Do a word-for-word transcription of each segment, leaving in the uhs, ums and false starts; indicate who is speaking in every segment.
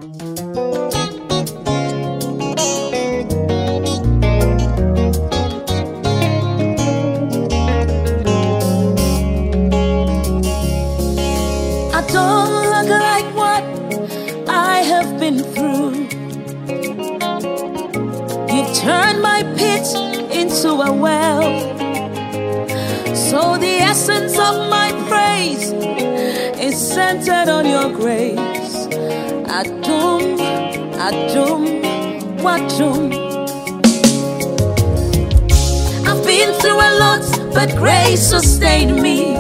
Speaker 1: Turn my pit into a well. So the essence of my praise is centered on your grace. Adum, Adum, Wadum. I've been through a lot, but grace sustained me.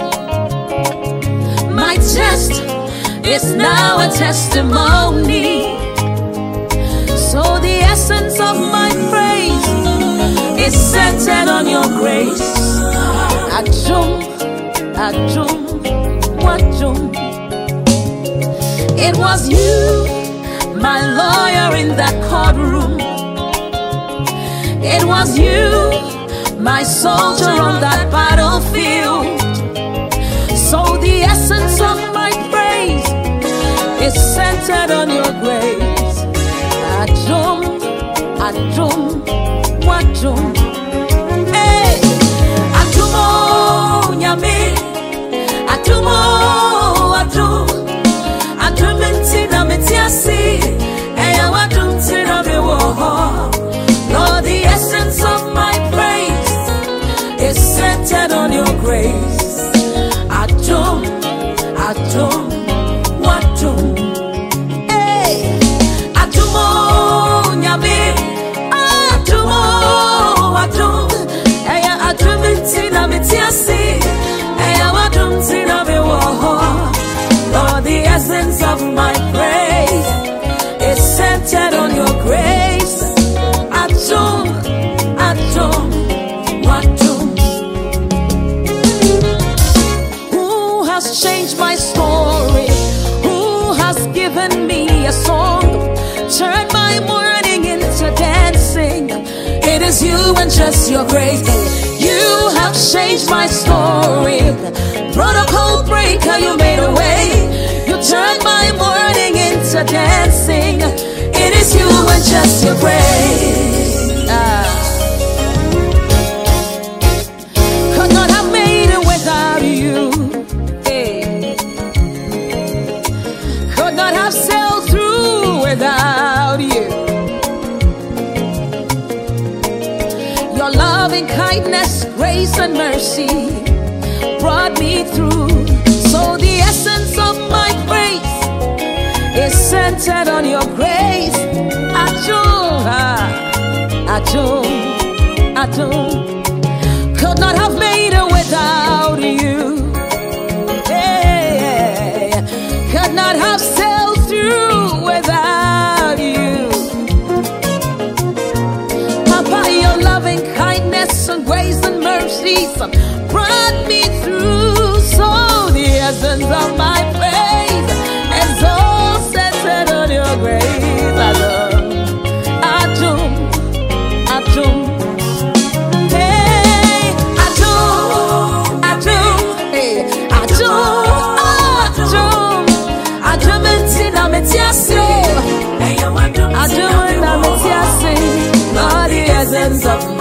Speaker 1: My test is now a testimony. So the essence of my praise is centered on your grace. Adum, Adum, Wadum. It was you, my lawyer in that courtroom. It was you, my soldier on that battlefield. So the essence of my praise is centered on your grace. Adum, Adum, Wadum. Hey, Adumo, Nyame, Adumo, Adum, Adum intina metiasi, Eya Wadum tina mewoho. Lord, the essence of my praise is centered on your grace. Adum, Adum, Wadum. Lord, the essence of my praise is centered on your grace. Adum, Adum, Wadum. Who has changed my story? Who has given me a song? Turned my mourning into dancing. It is you and just your grace. You have changed my story. Protocol breaker, you made a way. You turned my mourning into dancing. It is you and just your grace. Ah. Could not have made it without you. Hey. Could not have sailed through without you. Your loving kindness, grace and mercy brought me through. So the essence of my praise is centered on your grace. Adum, Adum, Adum. Could not have made it without you. Hey, could not have sailed through without you. Papa, your loving kindness and grace and mercies brought me through. So the essence of my praise is all centered on your grace. Adum, Adum, Adum. Hey, Adum, Adum, hey, Adum, Adum, Adum intina metiasi, Adum intina metiasi. Lord, the essence of my